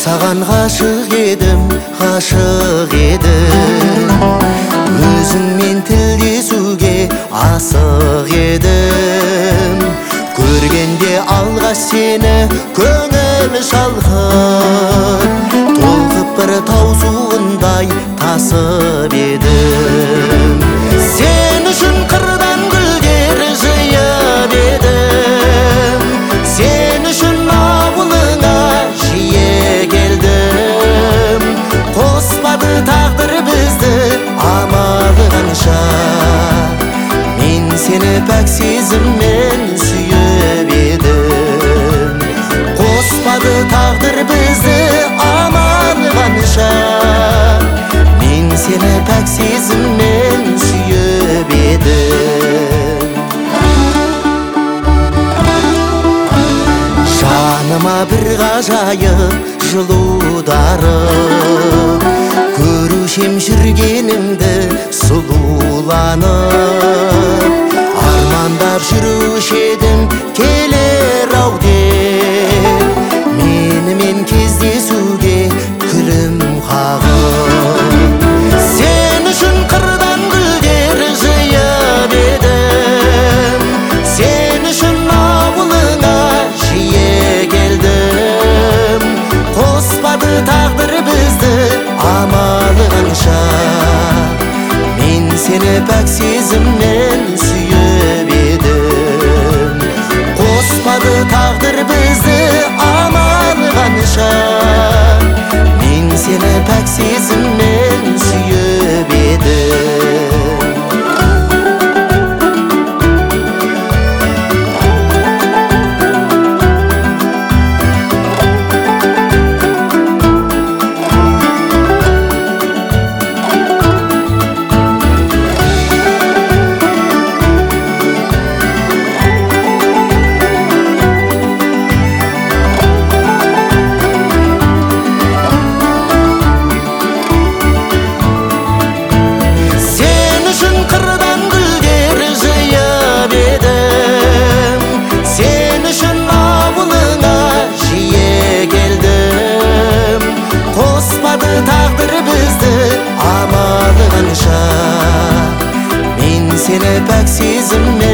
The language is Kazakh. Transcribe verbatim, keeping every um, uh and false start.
Саған ғашық едім, ғашық едім. Өзіңмен тілдесуге асық едім. Көргенде алғаш сені көңіл шалқып, толқып бір таусуындай тасып едім. Сен үшін қырдан гүлдер жиып едім. Сен үшін ауылыңа жиі келдім. Қоспады тағдыр бізді амалы қанша, мен сені пәк сезіммен сүйіп едім. Қоспады тағдыр бізді амалы қанша, мен сені пәк сезіммен сүйіп едім. Жаныма бір ғажайып жылударып, көрушем жүргеніңді сұлуланып. Армандар жүруші едім келер ау деп, менімен кездесуге күлім қағып. Сен үшін қырдан гүлдер жиып едім. Сен үшін ауылыңа жиі келдім. Қоспады тағдыр бізді амалы қанша, мен сені пәк сезіммен сүйіп едім. Қоспады тағдыр бізді амалы қанша, мен сені пәк сезіммен сүйіп едім. Seni pek sizimle